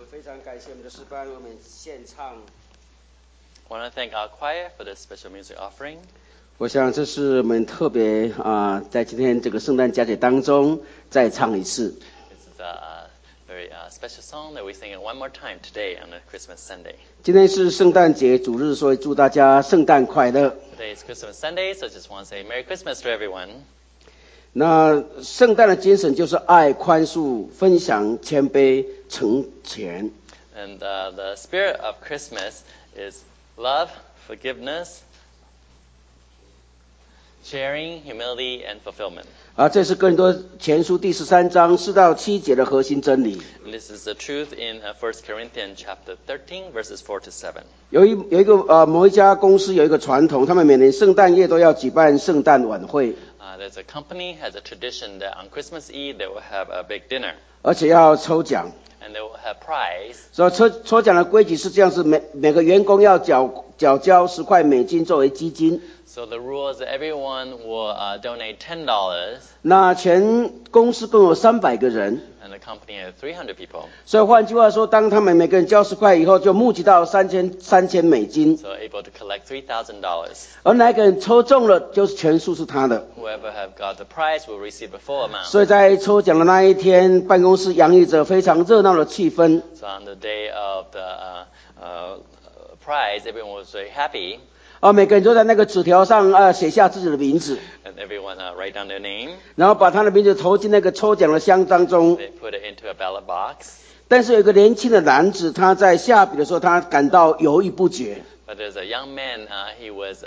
非常感谢我们的诗班为我们献唱。 I want to thank our choir for this special music offering. 我想这是我们特别在今天这个圣诞佳节当中再唱一次。 This is a very special song that we sing it one more time today on a Christmas Sunday. 今天是圣诞节主日，所以祝大家圣诞快乐。 Today is Christmas Sunday, so I just want to say Merry Christmas to everyone. 那圣诞的精神就是爱、宽恕、分享、谦卑、成全。 And the spirit of Christmas is love, forgiveness, sharing, humility, and fulfillment. 这是哥林多前书第13章4到7节的核心真理。 And this is the truth in 1 Corinthians chapter 13, verses 4 to 7. 有一个某一家公司有一个传统，他们每年圣诞夜都要举办圣诞晚会。 There's a company has a tradition that on Christmas Eve they will have a big dinner. 而且要抽奖。 And they will have prize. 所以抽奖的规矩是这样：是每个员工要交10块美金作为基金。 So the rule is that everyone will donate $10. 那全公司共有300个人。 And the company has 300 people. 所以换句话说，当他们每个人交10块以后，就募集到3000美金。 So able to collect $3,000. 而哪个人抽中了，就是全数是他的。 Whoever have got the prize will receive the full amount. 所以在抽奖的那一天，办公室洋溢着非常热闹的气氛。 So on the day of the prize, everyone was very happy. 每个人都在那个纸条上写下自己的名字。 And everyone write down their name. 然后把他的名字投进那个抽奖的箱当中。 They put it into a ballot box. 但是有一个年轻的男子，他在下笔的时候，他感到犹豫不决。 But there's a young man. He was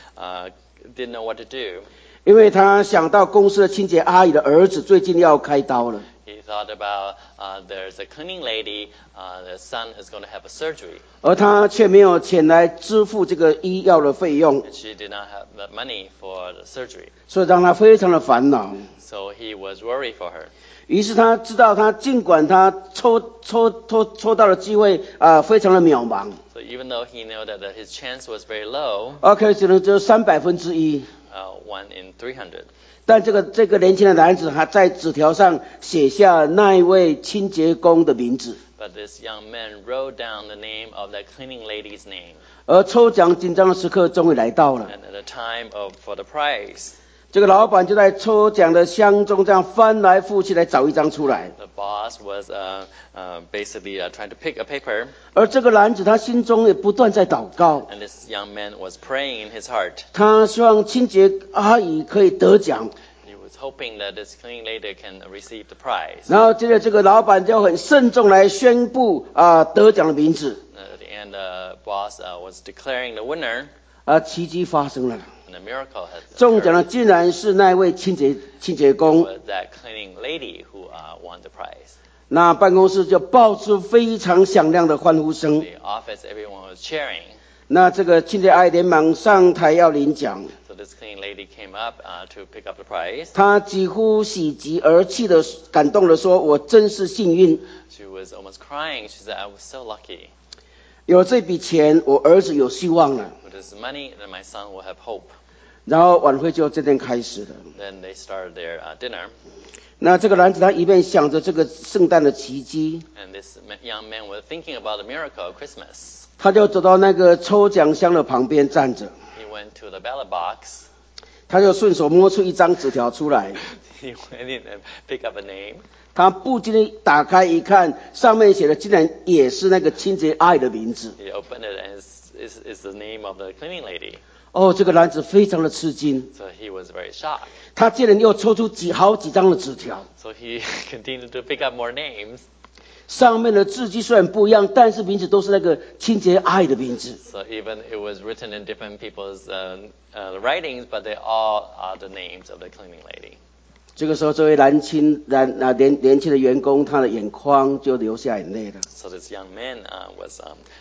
didn't know what to do. 因为他想到公司的清洁阿姨的儿子最近要开刀了。 He thought about there's a cleaning lady. The son is going to have a surgery. 而他却没有钱来支付这个医药的费用。 And she did not have the money for the surgery. 所以让他非常的烦恼。 So he was worried for her. 于是他知道，他尽管他抽到的机会非常的渺茫。 So even though he knew that his chance was very low. 只能只有1/3。 1 in 300. 但这个年轻的男子还在纸条上写下那一位清洁工的名字。 But this young man wrote down the name of that cleaning lady's name. 而抽奖紧张的时刻终于来到了。 And at the time for the prize. 这个老板就在抽奖的箱中这样翻来覆去来找一张出来。 The boss was basically trying to pick a paper. 而这个男子他心中也不断在祷告。 And this young man was praying in his heart. 他希望清洁阿姨可以得奖。 He was hoping that this cleaning lady can receive the prize. 然後接着这个老板就很慎重来宣布得奖的名字。 At the end, the boss was declaring the winner. 奇迹发生了。 And a miracle has 中奖的竟然是那位清洁工。 Was that cleaning lady who won the prize. 那办公室就爆出非常响亮的欢呼声。 The office, everyone was cheering. 那这个清洁阿姨连忙上台要领奖。 So this cleaning lady came up to pick up the prize. 她几乎喜极而泣的感动的说：“我真是幸运。” She was almost crying. She said, "I was so lucky." 有这笔钱，我儿子有希望了。 With this money, then my son will have hope. 然后晚会就这天开始了。 Then they started their dinner. 那这个男子他一边想着这个圣诞的奇迹。 And this young man was thinking about the miracle of Christmas. 他就走到那个抽奖箱的旁边站着。 He went to the ballot box. 他就顺手摸出一张纸条出来。 He went in and picked up a name. 他不禁地打开一看，上面写的竟然也是那个清洁阿姨的名字。 He opened it and it's the name of the cleaning lady. 这个男子非常的吃惊。 So he was very shocked. 他竟然又抽出好几张的纸条。 So he continued to pick up more names. 上面的字迹虽然不一样，但是名字都是那个清洁阿姨的名字。 So even it was written in different people's writings, but they all are the names of the cleaning lady. 这个时候，这位年轻的员工，他的眼眶就流下眼泪了。 So this young man was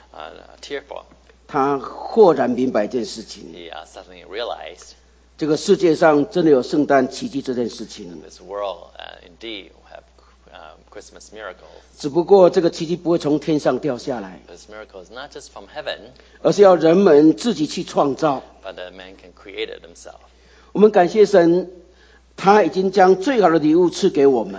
tearful. 他豁然明白一件事情。 He suddenly realized. 这个世界上真的有圣诞奇迹这件事情。 This world indeed will have Christmas miracles. 只不过这个奇迹不会从天上掉下来。 This miracle is not just from heaven. 而是要人们自己去创造。 But that man can create it himself. 我们感谢神，他已经将最好的礼物赐给我们。 We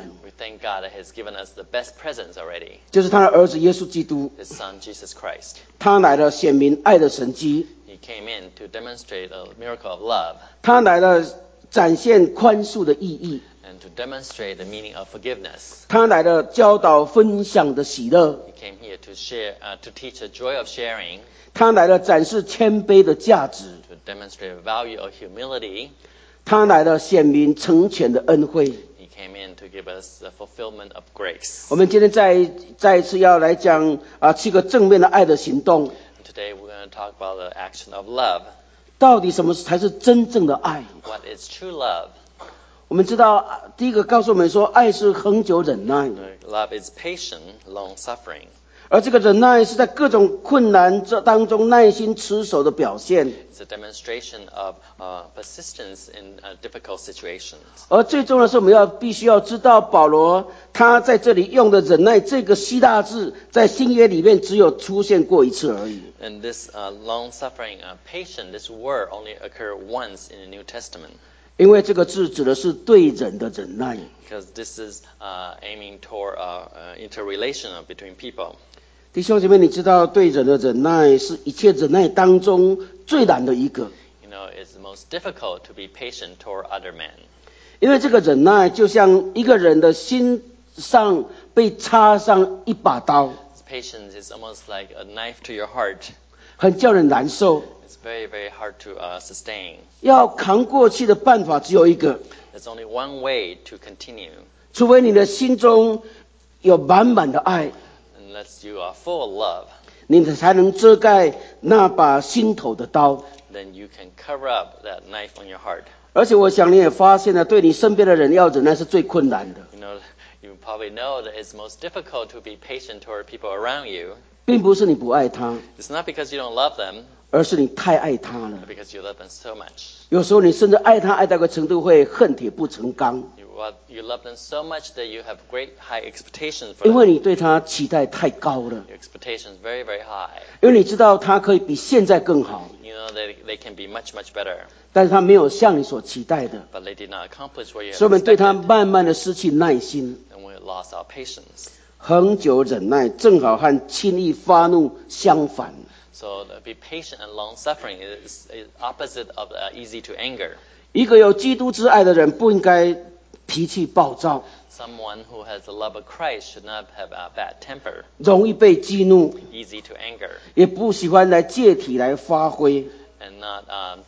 thank God that He's given us the best presents already. 就是他的儿子耶稣基督， His Son, Jesus Christ. 他来了显明爱的神迹， He came in to demonstrate the miracle of love 他来了展现宽恕的意义， and to demonstrate the meaning of forgiveness. 他来了教导分享的喜乐， He came here to share, to teach the joy of sharing, 他来了展示谦卑的价值， to demonstrate the value of humility. 他来了显明成全的恩惠。 He came in to give us the fulfillment of grace. 我们今天再一次要来讲7个正面的爱的行动。 Today we're going to talk about the action of love. 到底什么才是真正的爱？ What is true love? 我们知道，第一个告诉我们说，爱是恒久忍耐， Love is patient, long-suffering. 而这个忍耐是在各种困难当中耐心持守的表现。 It's a demonstration of persistence in difficult situations. 而最重要的是，我们必须要知道，保罗他在这里用的忍耐这个希腊字，在新约里面只有出现过一次而已。 And this long-suffering, patient, this word only occurred once in the New Testament. 因为这个字指的是对人的忍耐。 Because this is aiming toward interrelation between people. 弟兄姐妹，你知道对人的忍耐是一切忍耐当中最难的一个， You know, it's the most difficult to be patient toward other men. 因为这个忍耐就像一个人的心上被插上一把刀， Patience is almost like a knife to your heart. 很叫人难受。 It's very, very hard to sustain. 要扛过去的办法只有一个， There's only one way to continue. 除非你的心中有满满的爱， Unless you are full of love, 你才能遮盖那把心头的刀。 then you can cover up that knife on your heart. 而且我想你也发现了，对你身边的人要忍耐是最困难的， You probably know that it's most difficult to be patient toward people around you. 并不是你不爱他， It's not because you don't love them, 而是你太爱他了。 but because you love them so much. 有时候你甚至爱他爱到个程度会恨铁不成钢， You love them so much that you have great high expectations for 因 them. 为你对他期待太高了， Your expectations very, very high. 因为你知道他可以比现在更好， You know that they can be much, much better, 但是他没有像你所期待的， but they did not accomplish what you 所以 have 我们对他 expected, 慢慢的失去耐心。 and we lost our patience. 恒久忍耐正好和轻易发怒相反。 So to be patient and long-suffering is opposite of easy to anger. 一个有基督之爱的人不应该脾气暴躁， Someone who has the love of Christ should not have a bad temper, 容易被激怒， easy to anger, 也不喜欢来借题来发挥。 and not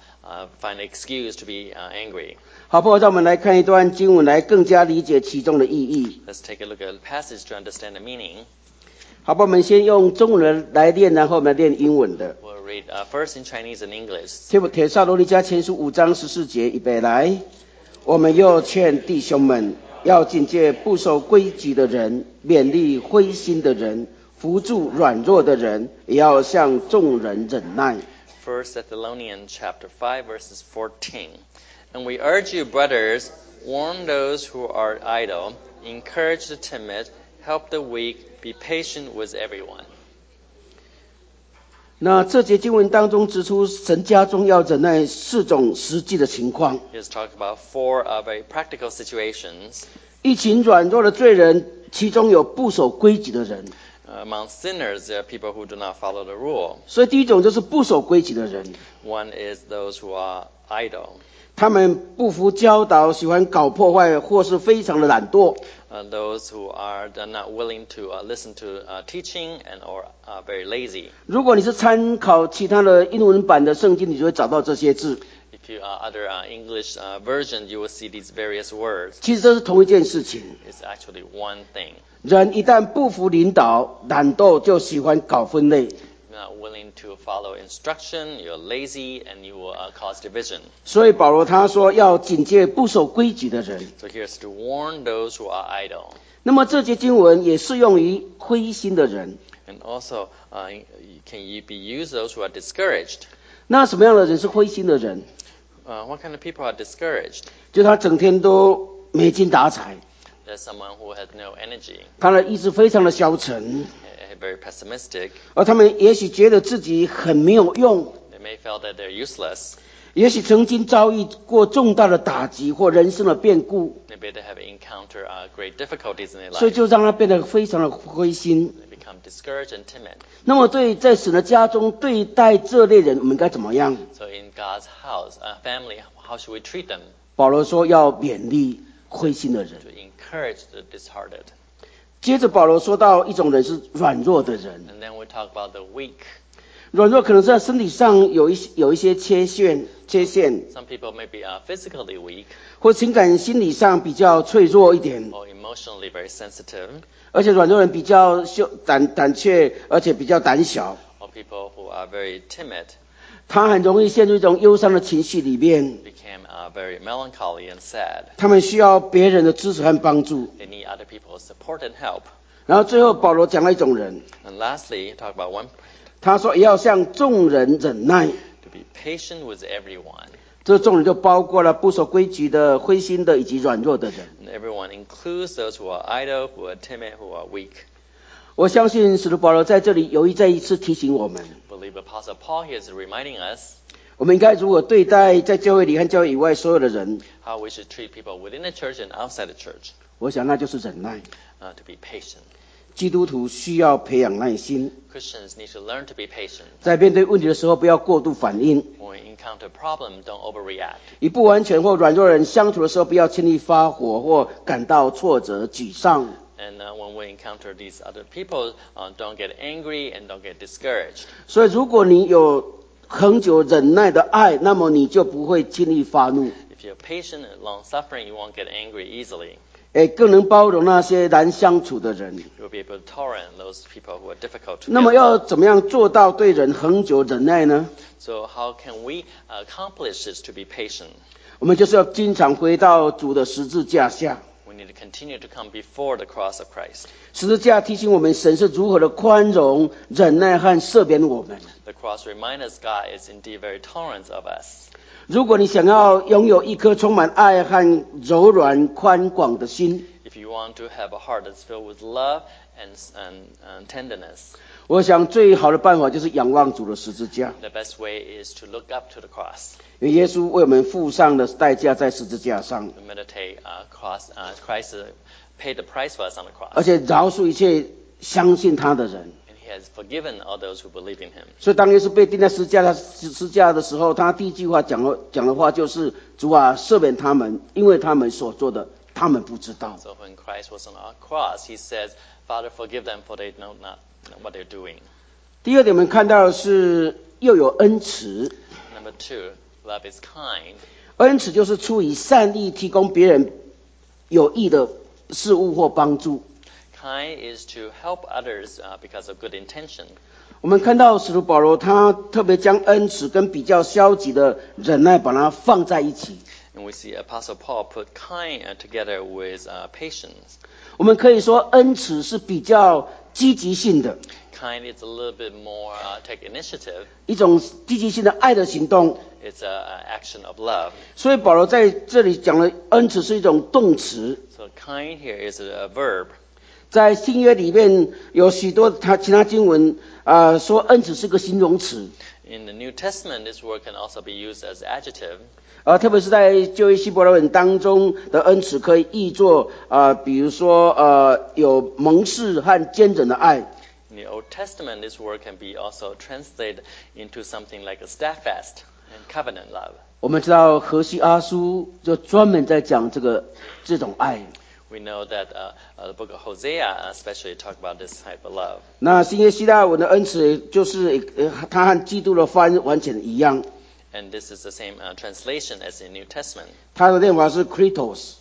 find an excuse to be angry. 好不好？让我们来看一段经文，来更加理解其中的意义。 Let's take a look at the passage to understand the meaning. 好吧，我们先用中文来练，然后我们来练英文的。 We'll read first in Chinese and English. 帖撒罗尼迦前书5章14节，预备来。我们又劝弟兄们要警戒不守规矩的人，勉励灰心的人，扶助软弱的人，也要向众人忍耐。 1 Thessalonians chapter 5 verses 14. And we urge you, brothers, warn those who are idle, encourage the timid, help the weak, be patient with everyone. 那这节经文当中指出，神家中要忍耐4种实际的情况。 He's talked about 4 very practical situations. 一群软弱的罪人，其中有不守规矩的人。 Among sinners, there are people who do not follow the rule. 所以第一种就是不守规矩的人， One is those who are idle. 他们不服教导，喜欢搞破坏，或是非常的懒惰。 Those who are not willing to listen to teaching or are very lazy. 如果你是参考其他的英文版的圣经，你就会找到这些字。 If you other English version, you will see these various words. 其实这是同一件事情。 It's actually one thing. 人一旦不服领导，懒惰就喜欢搞分类。 You're not willing to follow instruction, you're lazy, and you will cause division. 所以保罗他说要警戒不守规矩的人。 So here's to warn those who are idle. 那么这节经文也适用于灰心的人。 And also, can you be used those who are discouraged? 那什么样的人是灰心的人？ What kind of people are discouraged? 就他整天都没精打采， There's someone who has no energy, 他的意志非常的消沉， very pessimistic. 而他们也许觉得自己很没有用， They may feel that they're useless. 也许曾经遭遇过重大的打击或人生的变故， Maybe they have encountered great difficulties in their 所以 life. 就让他变得非常的灰心。 They become discouraged and timid. 那么在神的家中对待这类人，我们应该怎么样？ So in God's house, family, how should we treat them? 保罗说要勉励灰心的人。 To encourage the disheartened. 接着保罗说到一种人是软弱的人， And then we talk about the weak. 软弱可能是在身体上有一些缺陷， Some people may be physically weak 或情感心理上比较脆弱一点， or emotionally very sensitive, 而且软弱人比较胆怯，而且比较胆小， or people who are very timid 他很容易陷入一种忧伤的情绪里面， became very melancholy and sad. 他们需要别人的支持和帮助。 They need other people's support and help. 然后最后保罗讲了一种人， And lastly, talk about one, 他说也要向众人忍耐， to be patient with everyone. 这众人就包括了不守规矩的、灰心的以及软弱的人。 And everyone includes those who are idle, who are timid, who are weak. 我相信使徒保罗在这里有意再一次提醒我们， I believe Apostle Paul here is reminding us 我们应该如何对待在教会里和教会以外所有的人。 how we should treat people within the church and outside the church. 我想那就是忍耐。 To be patient. 基督徒需要培养耐心， Christians need to learn to be patient. 在面对问题的时候不要过度反应， When we encounter problem, don't overreact. 与不完全或软弱的人相处的时候不要轻易发火或感到挫折、沮丧。 And when we encounter these other people, don't get angry and don't get discouraged. 所以如果你有恒久忍耐的爱，那么你就不会轻易发怒， If you're patient and long-suffering, you won't get angry easily. 更能包容那些难相处的人。 You'll be able to tolerate those people who are difficult to 那么 deal 要 with. 怎么样做到对人恒久忍耐呢？ So how can we accomplish this to be patient? 我们就是要经常回到主的十字架下。 We need to continue to come before the cross of Christ. 十字架提醒我们神是如何的宽容、忍耐和赦免我们。 The cross reminds us God is indeed very tolerant of us. 如果你想要拥有一颗充满爱和柔软宽广的心， If you want to have a heart that's filled with love and tenderness, 我想最好的办法就是仰望主的十字架， the best way is to look up to the cross. 因为耶稣为我们付上的代价在十字架上， To meditate Christ paid the price for us on the 而 cross. 且饶恕一切相信他的人。 And he has forgiven all those who believe in him. 所以当耶稣被钉在十字架的时候，他第一句话讲的话就是：主啊，赦免他们，因为他们所做的，他们不知道。 So when Christ was on our cross, he says, Father, forgive them, for they know not what they're doing. 第二点，我们看到的是又有恩慈， Number 2, love is kind. 恩慈就是出于善意提供别人有益的事物或帮助。 Kind is to help others because of good intention. 我们看到使徒保罗他特别将恩慈跟比较消极的忍耐把它放在一起。 And we see Apostle Paul put kind together with patience. 我们可以说恩慈是比较积极性的 Kind is a little bit more take initiative. 一种积极性的爱的行动， It's an action of love. 所以保罗在这里讲了恩慈是一种动词。 So kind here is a verb. 在新约里面有许多其他经文说恩慈是个形容词， In the New Testament, this word can also be used as adjective. 特别是在旧约希伯来文当中的恩慈可以译作比如说有盟誓和坚忍的爱。 In the Old Testament, this word can be also translated into something like a steadfast and covenant love. 我们知道何西阿书就专门在讲这种爱。 We know that the book of Hosea especially talk about this type of love. 那新约希腊文的恩慈就是它和基督的翻完全一样， And this is the same translation as in New Testament. 它的念法是 Christos，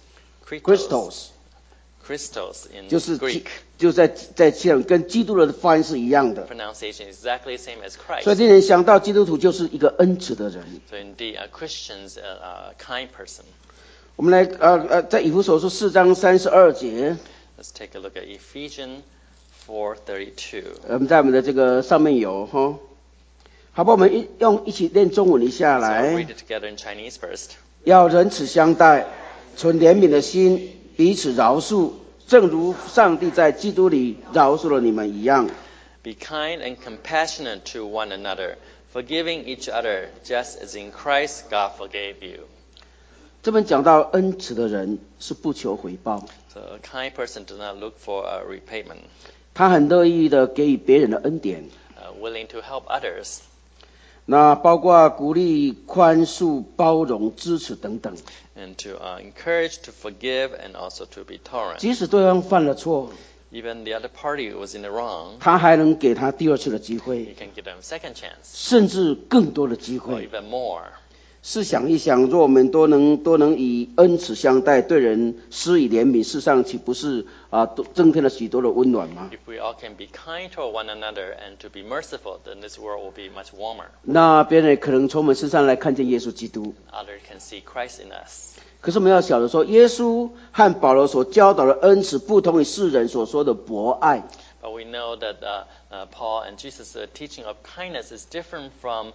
Christos in 就是 Greek. 就在跟基督的翻是一样的。 Pronunciation is exactly the same as 所以 Christ. 令人想到基督徒就是一个恩慈的人。 So indeed, Christians are a kind person. 我们来在以弗所书4章32节， Let's take a look at Ephesians 4:32. 我们在我们的这个上面有哈，好吧，我们一起念中文一下 So I'll 来。 read it together in Chinese first. 要仁慈相待，存怜悯的心，彼此饶恕，正如上帝在基督里饶恕了你们一样。 Be kind and compassionate to one another, forgiving each other, just as in Christ God forgave you. 这边讲到恩慈的人是不求回报， So a kind person does not look for a repayment, 他很乐意的给予别人的恩典， willing to help others, 那包括鼓励、宽恕、包容、支持等等。 and to encourage, to forgive, and also to be tolerant. 即使对方犯了错， Even the other party was in the wrong, 他还能给他第二次的机 you 会， can give them a second chance, 甚至更多的机 or 会。 even more. 试想一想，若我们都能以恩慈相待，对人施以怜悯，世上岂不是增添了许多的温暖吗？ If we all can be kind toward one another and to be merciful, then this world will be much warmer. 那别人也可能从我们身上来看见耶稣基督。 Others can see Christ in us. 可是我们要晓得说，耶稣和保罗所教导的恩慈，不同于世人所说的博爱。 But we know that Paul and Jesus' teaching of kindness is different from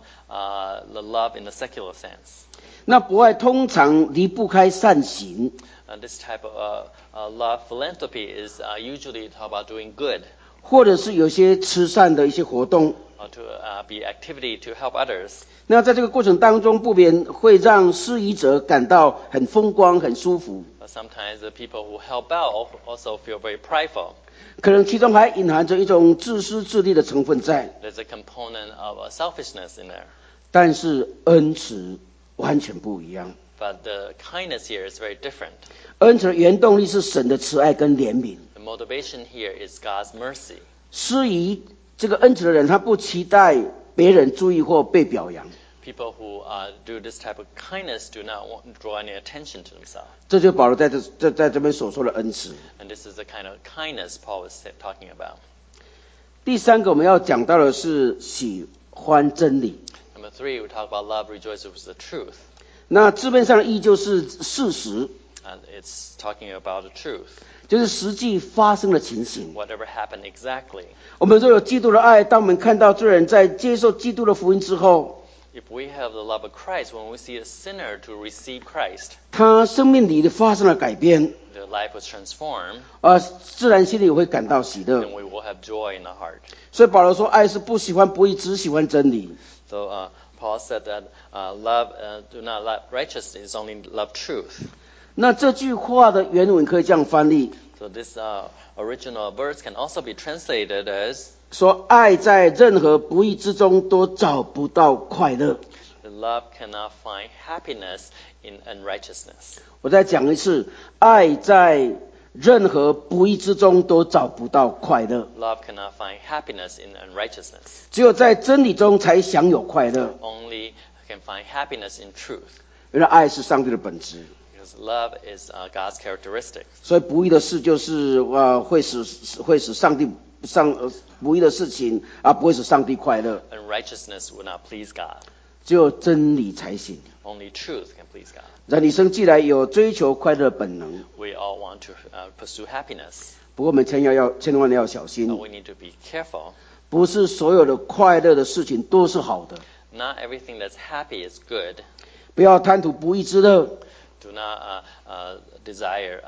the love in the secular sense. 那博爱通常离不开善行， This type of love, philanthropy, is usually talk about doing good, 或者是有些慈善的一些活动。 or to be activity to help others. 那在这个过程当中，不免会让施予者感到很风光、很舒服， But sometimes the people who help out also feel very prideful. 可能其中还隐含着一种自私自利的成分在。 There's a component of selfishness in there. 但是恩慈完全不一样， But the kindness here is very different. 恩慈的原动力是神的慈爱跟怜悯。 The motivation here is God's mercy. 施予这个恩慈的人，他不期待别人注意或被表扬， People who do this type of kindness do not want to draw any attention to themselves. 这就是保罗在这边所说的恩慈。 And this is the kind of kindness Paul was talking about. 第三个我们要讲到的是喜欢真理。 Number 3, we talk about love rejoices with the truth. 那字面上的意义就是事实， And it's talking about the truth. 就是实际发生的情形。 Whatever happened exactly. 我们若有基督的爱，当我们看到罪人在接受基督的福音之后， If we have the love of Christ, when we see a sinner to receive Christ, 他生命里发生了改变， their life was transformed, 自然心里会感到喜乐。 then we will have joy in our heart. 所以保罗说，爱是不喜欢不义，只喜欢真理。 So Paul said that love do not love righteousness, only love truth. 那这句话的原文可以这样翻译， So this original verse can also be translated as 说爱在任何不义之中都找不到快乐。 the love cannot find happiness in unrighteousness. 我再讲一次，爱在任何不义之中都找不到快乐， Love cannot find happiness in unrighteousness. 只有在真理中才享有快乐。 Only can find happiness in truth. 原来爱是上帝的本质， Because love is God's characteristic. 所以不义的事就是会使上帝不义的事情不会使上帝快乐， Unrighteousness will not please God. 只有真理才行。 Only truth can please God. 人一生既然有追求快乐的本能， We all want to pursue happiness, 不过我们千万要小 but 心， we need to be careful. 不是所有的快乐的事情都是好的， Not everything that's happy is good. 不要贪图不义之乐， Do not desire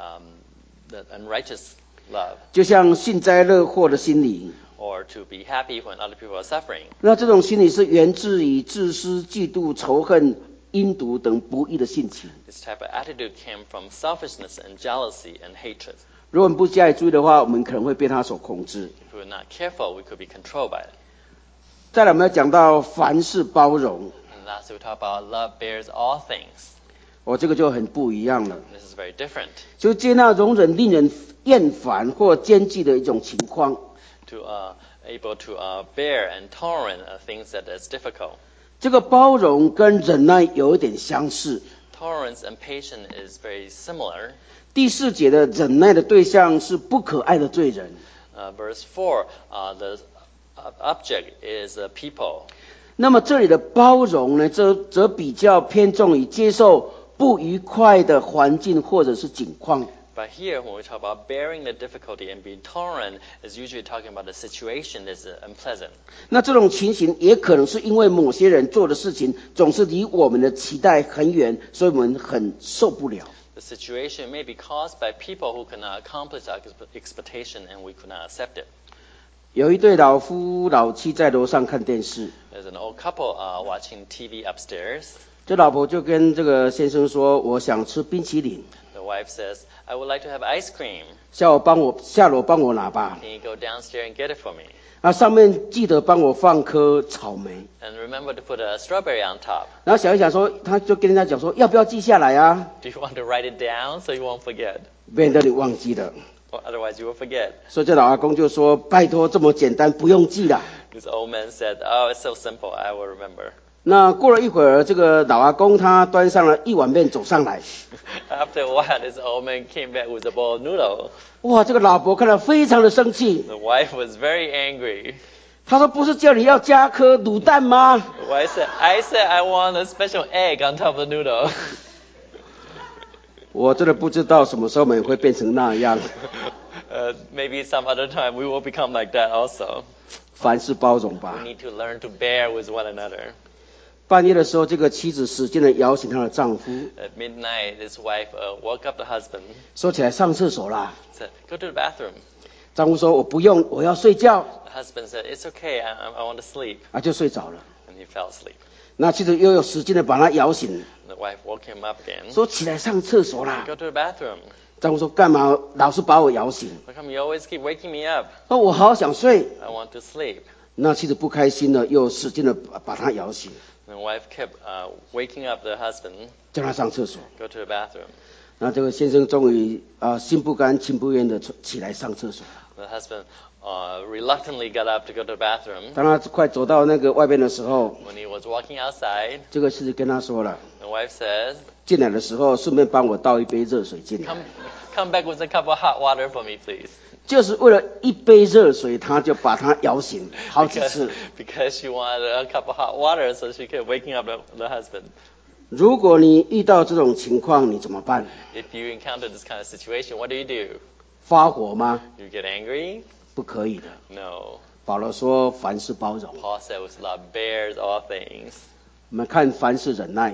the unrighteous love, 就像幸灾乐祸的心理。 or to be happy when other people are suffering. 那这种心理是源自于自私、嫉妒、仇恨、阴毒等不义的性情。 This type of attitude came from selfishness and jealousy and hatred. 如果我们不加以注意的话，我们可能会被他所控制。 If we're not careful, we could be controlled by it. 再来，我们要讲到凡事包容， And lastly, we talk about love bears all things. 这个就很不一样了， This is very different. 就接纳容忍令人厌烦或奸计的一种情况。 To able to bear and tolerate things that is difficult. 这个包容跟忍耐有一点相似。 Tolerance and patience is very similar. 第4节的忍耐的对象是不可爱的罪人。 Verse 4, the object is people. 那么这里的包容呢，则比较偏重于接受不愉快的环境或者是境况。 But here, when we talk about bearing the difficulty and being tolerant, is usually talking about the situation that's unpleasant. 那这种情形也可能是因为某些人做的事情总是离我们的期待很远，所以我们很受不了。 The situation may be caused by people who cannot accomplish our expectation and we could not accept it. 有一对老夫老妻在楼上看电视， There's an old couple watching TV upstairs. 这老婆就跟这个先生说，我想吃冰淇淋， The wife says, I would like to have ice cream. 下楼帮我拿吧。 Can you go downstairs and get it for me? 那上面记得帮我放颗草莓。 And remember to put a strawberry on top. 然后想一想说，他就跟人家讲说，要不要记下来啊？ Do you want to write it down so you won't forget? 免得你忘记了。 Or otherwise you will forget. 所以这老阿公就说，拜托这么简单，不用记啦。 This old man said, oh, it's so simple, I will remember. 那过了一会儿，这个老阿公他端上了一碗面走上来， After a while, this old man came back with a bowl of noodle. 哇，这个老婆看了非常的生气， The wife was very angry. 他说不是叫你要加颗卤蛋吗？ The wife said, I said I want a special egg on top of the noodle. 我真的不知道什么时候我们会变成那样， Maybe some other time we will become like that also. 凡事包容吧 We。need to learn to bear with one another. 半夜的时候，这个妻子使劲的摇醒她的丈夫， At midnight, this wife woke up the husband, 说起来上厕所啦。 said, go to the bathroom. 丈夫说我不用，我要睡觉， The husband said, it's okay, I want to sleep. 啊就睡着了。 And he fell asleep. 那妻子又有使劲的把他摇醒， The wife woke him up again. 说起来上厕所啦。 Go to the bathroom. 丈夫说干嘛老是把我摇醒？ How come you always keep waking me up? 说我好想睡。 I want to sleep. 那妻子不开心了，又使劲的把他摇醒， The wife kept waking up the husband, 叫他上厕所。 go to the bathroom. 那这个先生终于心不甘情不愿的起来上厕所。 The husband reluctantly got up to go to the bathroom. 当他快走到那个外边的时候， When he was walking outside, 这个妻子跟他说了， the wife says, 进来的时候顺便帮我倒一杯热水进来。 come back with a cup of hot water for me, please. 就是为了一杯热水，他就把他摇醒好几次。 Because she wanted a cup of hot water, so she kept waking up the husband. 如果你遇到这种情况，你怎么办？ If you encounter this kind of situation, what do? 发火吗？ You get angry? 不可以的。 No. 保罗说凡事包容， Paul said, with love bears all things. 我们看凡事忍耐。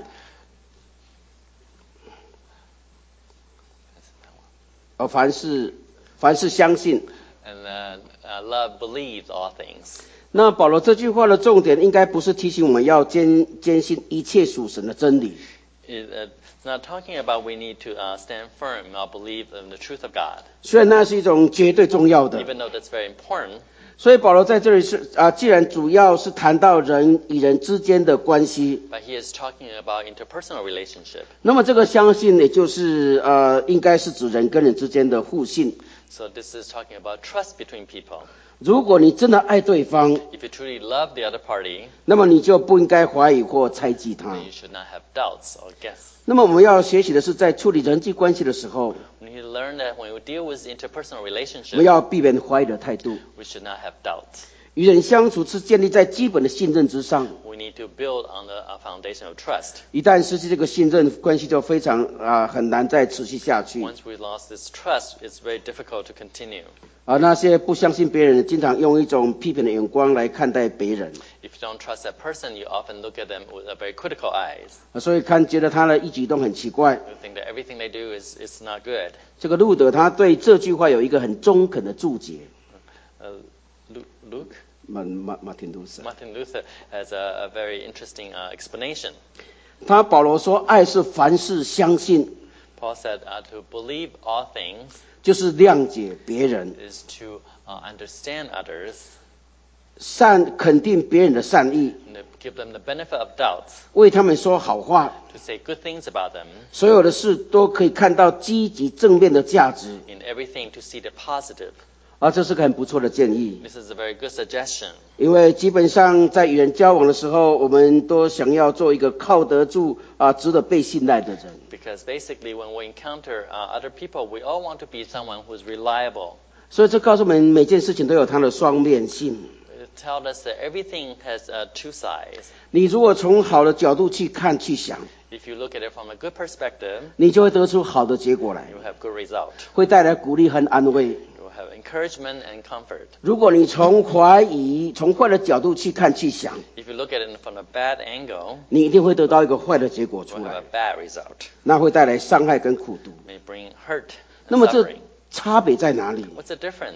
凡事相信。 And love believes all things. 那保罗这句话的重点，应该不是提醒我们要坚信一切属神的真理， It's not talking about we need to stand firm or believe in the truth of God, 虽然那是一种绝对重要的。 even though that's very important. 所以保罗在这里是既然主要是谈到人与人之间的关系， But he is talking about interpersonal relationship. 那么这个相信也就是应该是指人跟人之间的互信。 So this is talking about trust between people. 如果你真的爱对方， If you truly love the other party, 那么你就不应该怀疑或猜忌他 then。you should not have doubts or guess. 那么我们要学习的是，在处理人际关系的时候， We need to learn that when we deal with interpersonal 我 relationship, 们要避免怀疑的态度。 we should not have doubts. 与人相处是建立在基本的信任之上， We need to build on the foundation of trust. 一旦失去这个信任，关系就非常很难再持续下去。 Once we lost this trust, it's very difficult to continue. 那些不相信别人的，经常用一种批评的眼光来看待别人， If you don't trust that person, you often look at them with a very critical eyes. 所以觉得他的一举动很奇怪。 You think that everything they do is not good. 这个路德他对这句话有一个很中肯的注解。Martin Luther has a very interesting explanation. 保罗说，爱是凡事相信， Paul said to believe all things 就是谅解别人， is to understand others 肯定别人的善意， and to give them the benefit of doubts, 为他们说好话， to say good things about them, 所有的事都可以看到积极正面的价值。 in everything to see the positive. 这是个很不错的建议， This is a very good suggestion. 因为基本上在与人交往的时候，我们都想要做一个靠得住值得被信赖的人。 Because basically when we encounter other people, we all want to be someone who is reliable. 所以这告诉我们每件事情都有它的双面性。 It tells us that everything has two sides. 你如果从好的角度去看去想， If you look at it from a good perspective, 你就会得出好的结果来， you will have good result. 会带来鼓励和安慰。 You will have encouragement and comfort. 如果你从怀疑、从坏的角度去看去想， If you look at it from a bad angle, 你一定会得到一个坏的结果 you 出 will have 来 a，bad result. 那会带来伤害跟苦毒。 It may bring hurt 那 and 么这 suffering. 差别在哪里？ What's the difference?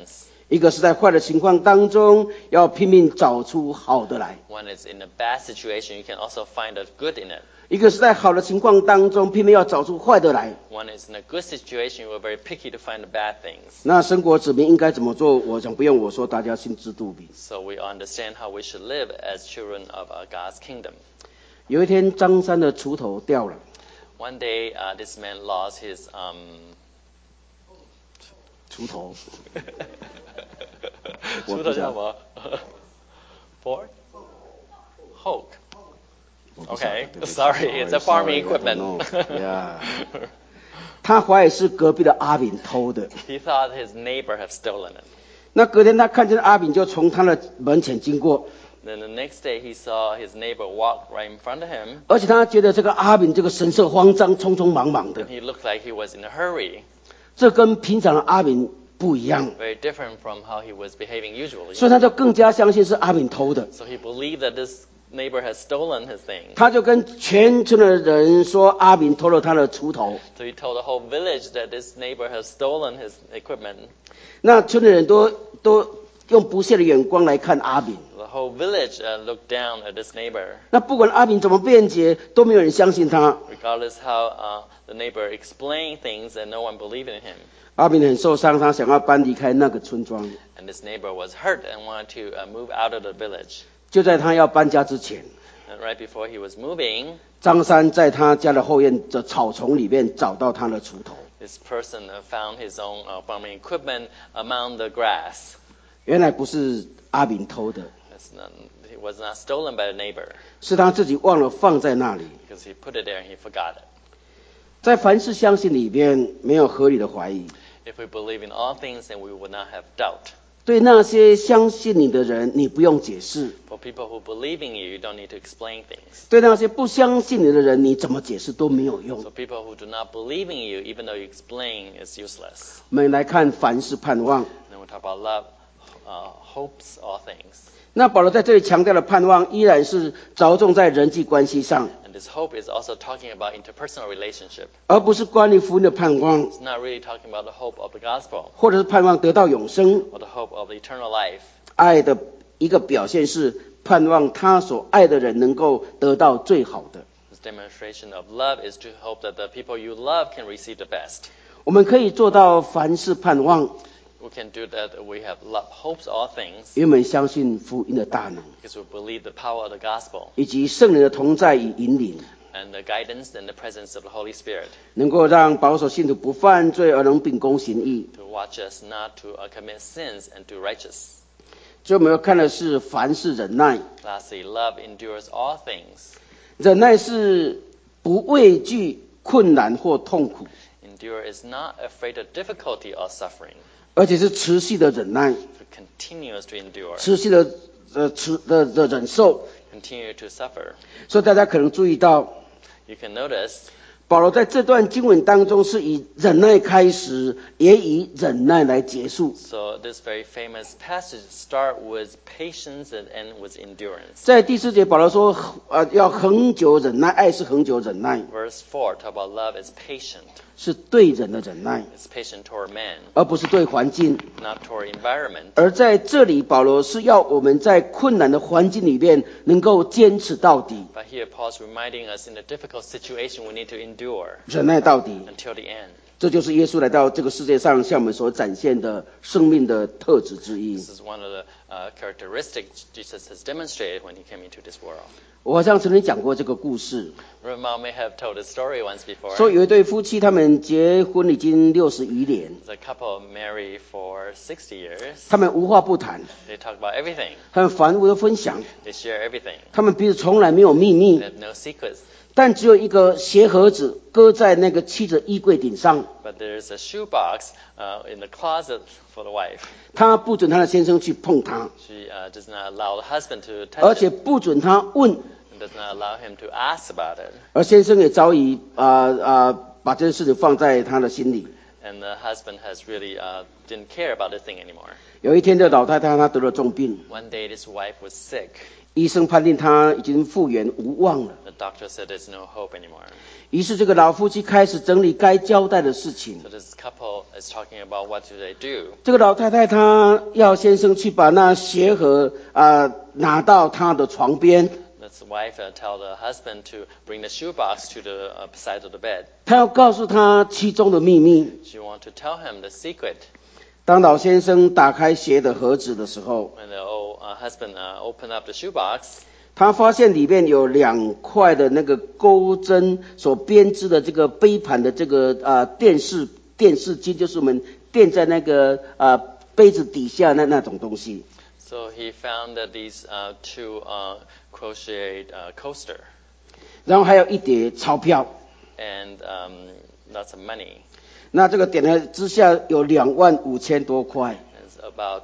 一个是在坏的情况当中，要拼命找出好的来； When it's in a bad situation, you can also find a good in it. 一个是在好的情况当中，拼命要找出坏的来。 When it's in a good situation, you are very picky to find the bad things. 那神国子民应该怎么做？我想不用我说，大家心知肚明。 So we understand how we should live as children of God's kingdom. 有一天，张三的锄头掉了， One day, this man lost his 锄头， 锄头叫什么？Fork? Hoke. 我不晓得 Okay, 对不起 sorry, it's a farming Sorry, I don't know. equipment. Yeah. 他怀疑是隔壁的阿炳偷的。 He thought his neighbor had stolen it. 那隔天他看见阿炳就从他的门前经过， Then the next day, he saw his neighbor walk right in front of him. 而且他觉得这个阿炳这个神色慌张，匆匆忙忙的， He looked like he was in a hurry, 这跟平常的阿炳不一样， very different from how he was behaving usually. 所以他就更加相信是阿炳偷的。 So he believed that this neighbor had stolen his thing. 他就跟全村的人说阿炳偷了他的锄头。 So he told the whole village that this neighbor had stolen his equipment. 那村的人都用不屑的眼光来看阿炳。 The whole village looked down at this neighbor. 那不管阿炳怎么辩解，都没有人相信他。 Regardless how the neighbor explained things, and no one believed in him. 阿炳很受伤，他想要搬离开那个村庄。 And this neighbor was hurt and wanted to move out of the village. 就在他要搬家之前， And right before he was moving, 张三在他家的后院的草丛里面找到他的锄头。 this person found his own farming equipment among the grass. 原来不是阿炳偷的， It was not stolen by the neighbor 是他自己忘了放在那里。 because he put it there and he forgot it. 在凡事相信里边，没有合理的怀疑。 If we believe in all things, then we would not have doubt. 对那些相信你的人，你不用解释； For people who believe in you, you don't need to explain things. 对那些不相信你的人，你怎么解释都没有用。 So people who do not believe in you, even though you explain, is useless. 我们来看凡事盼望。 Then we talk about love, hopes all things. 那保罗在这里强调的盼望，依然是着重在人际关系上， And this hope is also talking about interpersonal relationship. 而不是关于福音的盼望， It's not really talking about the hope of the gospel 或者是盼望得到永生。 or the hope of the eternal life. 爱的一个表现是盼望他所爱的人能够得到最好的。 This demonstration of love is to hope that the people you love can receive the best. 我们可以做到凡事盼望， We can do that. We have love, hopes all things 因为我们相信福音的大能， because we believe the power of the gospel 以及圣灵的同在与引领， and the guidance and the presence of the Holy Spirit 能够让保守信徒不犯罪而能秉公行义。 to watch us not to commit sins and do righteous. 所以我们要看的是凡事忍耐， Lastly, love endures all things. 忍耐是不畏惧困难或痛苦， Endure is not afraid of difficulty or suffering. 而且是持续的忍耐， It continues to endure, 持续的忍受。 continue to suffer. 所以大家可能注意到， You can notice 保罗在这段经文当中是以忍耐开始，也以忍耐来结束。 so this very famous passage start with patience and end with endurance. 在第4节，保罗说，要恒久忍耐，爱是恒久忍耐， Verse 4 talk about love is patient. 是对人的忍耐， It's patient toward man, 而不是对环境。 not toward environment. 而在这里，保罗是要我们在困难的环境里面能够坚持到底， But here Paul's reminding us in a difficult situation we need to endure 忍耐到底。 until the end. 这就是耶稣来到这个世界上向我们所展现的生命的特质之一。 This is one of the characteristics Jesus has demonstrated when he came into this world. 我好像曾经讲过这个故事， Ramon may have told this story once before. 说有一对夫妻，他们结婚已经60余年， The couple married for 60 years. 他们无话不谈， They talk about everything. 他们凡物都分享， They share everything. 他们彼此从来没有秘 They 密， have no secrets. 但只有一个鞋盒子搁在那个妻子的衣柜顶上， But there's a shoebox in the closet for the wife. 他不准他的先生去碰它， She does not allow the husband to 而 touch 且 it 不准他问， and does not allow him to ask about it. 而先生也早已把这件事情放在他的心里。 And the husband has really didn't care about the thing anymore. 有一天的老太太她得了重病， One day his wife was sick. 医生判定她已经复原无望了。 The doctor said there's no hope anymore. 于是这个老夫妻开始整理该交代的事情。 So this couple is talking about what do they do. 这个老太太她要先生去把那鞋盒拿到她的床边， This wife tell the husband to bring the shoebox to the side of the bed. 她要告诉他其中的秘密。 She want to tell him the secret. 当老先生打开鞋的盒子的时候， When the old husband opened up the shoebox, 他发现里面有2块的那个钩针所编织的这个杯盘的这个电视机，就是我们垫在那个杯子底下那种东西。 so he found that these two crocheted coaster 然后还有一叠钞票。 and lots of money. 那这个点了之下有25000多块。 It's about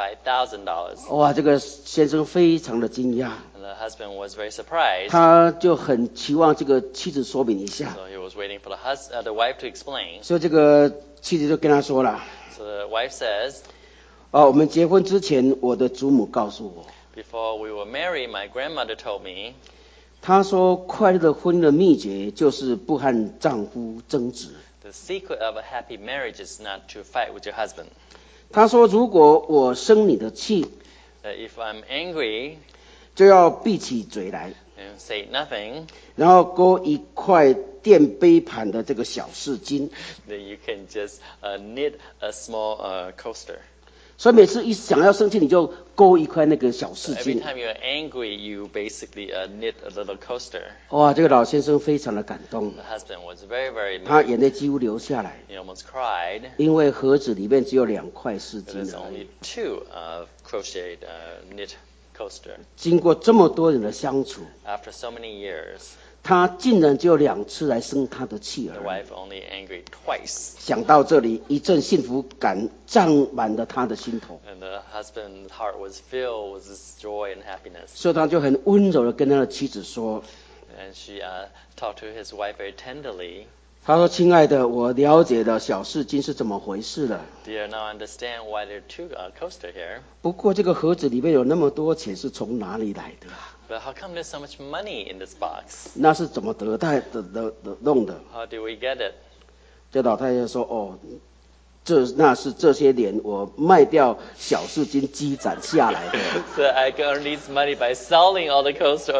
$25,000. 哇，这个先生非常的惊讶， And the husband was very surprised. 他就很期望这个妻子说明一下。 So he was waiting for the wife to explain. 所以这个妻子就跟他说了， So the wife says, 我们结婚之前，我的祖母告诉我， before we were married, my grandmother told me, 她说快乐的婚姻的秘诀就是不和丈夫争执。 the secret of a happy marriage is not to fight with your husband. 她说如果我生你的气， That if I'm angry 就要闭起嘴来， and say nothing, 然后勾一块垫杯盘的这个小饰巾。 then you can just knit a small coaster. 所以每次一想要生气，你就勾一块那个小饰 Every 巾。 time you're angry, you basically knit a little coaster. 哇，这个老先生非常的感动， The husband was very, very 他 moved. 眼泪几乎流下来， He almost cried. 因为盒子里面只有2块饰 There's 巾而已 only 2 crocheted knit coaster. 经过这么多人的相处， After so many years, 他竟然只有2次来生他的气 the 而已。 wife only angry twice. 想到这里，一阵幸福感胀满了他的心头， And the husband's heart was filled with this joy and happiness. 所以他就很温柔的跟他的妻子说 And she talked to his wife very tenderly. 他说亲爱的，我了解了小饰巾是怎么回事了， Dear, now I understand why there are 2 coaster here. 不过这个盒子里面有那么多钱是从哪里来的啊？ But how come there's so much money in this box? 那是怎么弄的？ How do we get it? 这老太太说那是这些年我卖掉小饰巾积攒下来的。 So I earned this money by selling all the coaster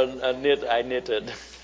I knitted.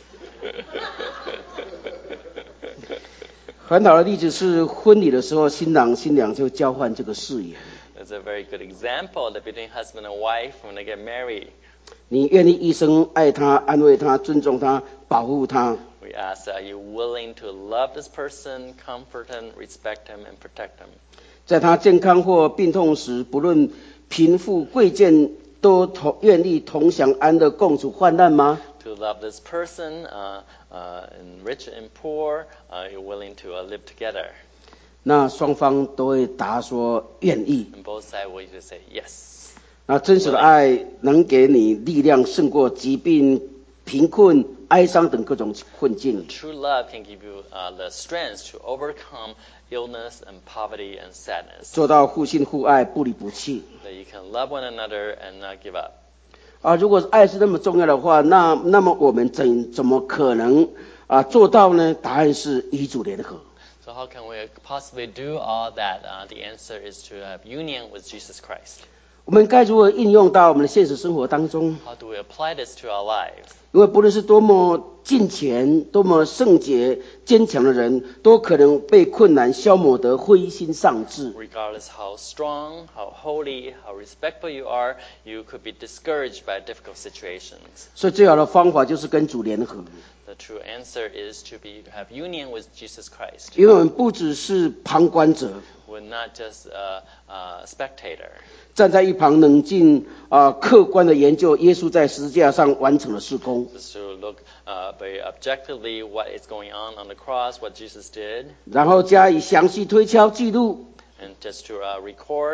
很好的例子是婚礼的时候，新郎新娘就交换这个誓言。 It's a very good example that between husband and wife when they get married. 你愿意一生爱他、安慰他、尊重他、保护他， We ask, are you willing to love this person, comfort him, respect him, and protect him? 在他健康或病痛时，不论贫富贵贱，都愿意同享安乐，共处患难吗？ To love this person, in rich and poor, you're willing to live together. 那双方都会答说愿意。 And both sides will either say yes. 那真实的爱能给你力量，胜过疾病、贫困、哀伤等各种困境。 True love can give you the strength to overcome illness and poverty and sadness. 做到互信互爱，不离不弃。 That you can love one another and not give up. 如果爱是那么重要的话，那么我们怎么可能做到呢？答案是与主联合。 So how can we possibly do all that? The answer is to have union with Jesus Christ. 我们该如何应用到我们的现实生活当中？ How do we apply this to our lives? 因为不论是多么敬虔、多么圣洁、坚强的人，都可能被困难消磨得灰心丧志。 Regardless how strong, how holy, how respectful you are, you could be discouraged by difficult situations. 所以最好的方法就是跟主联合， The true answer is to have union with Jesus Christ. 因为我们不只是旁观者， We're not just a spectator. 站在一旁冷静客观的研究耶稣在十字架上完成的事工， Just to look very objectively what is going on the cross, what Jesus did, 然后加以详细推敲记录， and just to record,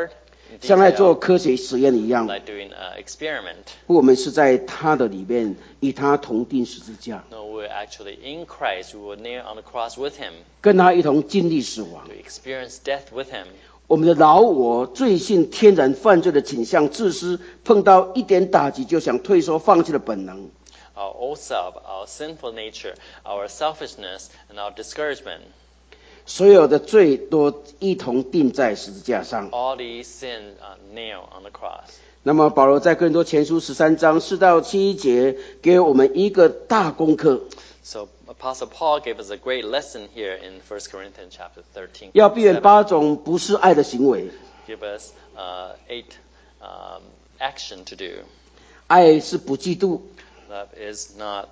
像在做科学实验一样。 like doing experiment. 我们是在他的里面与他同钉十字架， No, we're actually in Christ. We were nailed on the cross with him 跟他一同经历死亡。 to experience death with him. 我们的老我罪性天然犯罪的倾向，自私，碰到一点打击就想退缩放弃的本能。 Our old self, our sinful nature, our selfishness, and our discouragement. 所有的罪都一同钉在十字架上。 All these sins are nailed on the cross. 那么保罗在哥林多前书13章4到7节给我们一个大功课， So Apostle Paul gave us a great lesson here in 1 Corinthians chapter 13. 要避免8种不是爱的行为。 Give us 8 action to do. 爱是不嫉妒， Love is not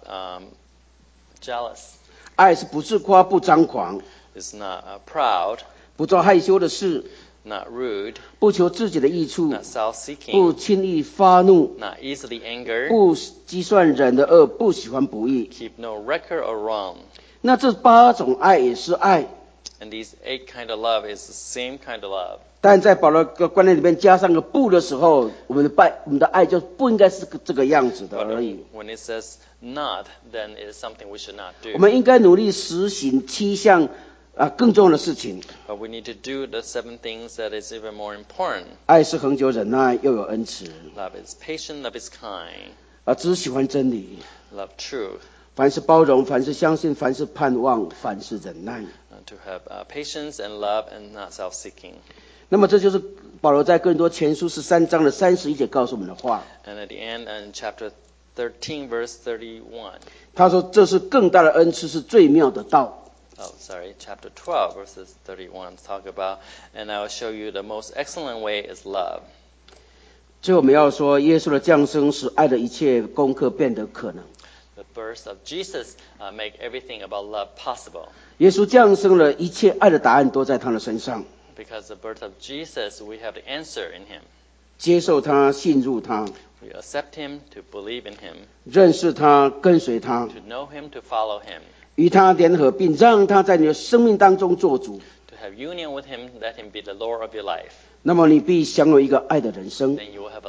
jealous. 爱是不自夸不张狂， Is not proud. 不做害羞的事， Not rude. 不求自己的益处， Not self-seeking. 不轻易发怒， Not easily angered. 不计算人的恶，不喜欢不义。 Keep no record or wrong. 那这8种爱也是爱， And these 8 kind of love is the same kind of love. 但在保罗的观念里面加上个不的时候，我们的爱就不应该是这个样子的 But 而已。 when it says not, then it is something we should not 我 do. 们应该努力实行7项更重要的事情。 But we need to do the 7 things that is even more important. 爱是恒久忍耐，又有恩慈， Love is patient, love is kind, 只喜欢真理， love truth, 凡是包容，凡是相信，凡是盼望，凡是忍耐。 to have patience and love and not self-seeking. 那么这就是保罗在哥林多前书13章的31节告诉我们的话。 And at the end, in chapter 13, verse 31. 他说这是更大的恩赐，是最妙的道。 Oh, sorry, chapter 12, verses 31 talk about, and I will show you the most excellent way is love. 最后我们要说，耶稣的降生使爱的一切功课变得可能。 The birth of Jesus make everything about love possible. 耶稣降生了，一切爱的答案都在他的身上。 Because the birth of Jesus, we have the answer in him. 接受他，信入他， We accept him, to believe in him, 认识他，跟随他， to know him, to follow him, 与他联合，并让他在你的生命当中做主。 to have union with him, let him be the Lord of your life. 那么你必享有一个爱的人生。 Then you will have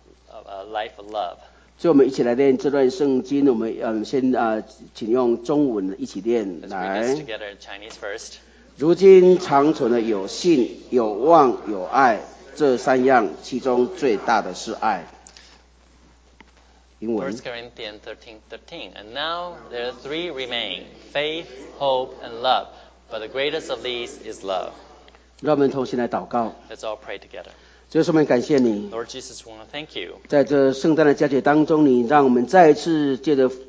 a life of love. 所以我们一起来念这段圣经。我们先请用中文一起念 Let's read 来 this。together in Chinese first. 如今长存的有信、有望、有爱，这3样，其中最大的是爱。英文 1 Corinthians 13:13. And now there are 3 remain: faith, hope, and love. But the greatest of these is love. 让我们同心来祷告。 Let's all pray together. 主，我们感谢你， Lord Jesus, we want to thank you. 在这圣诞的佳节当中，你让我们再一次借着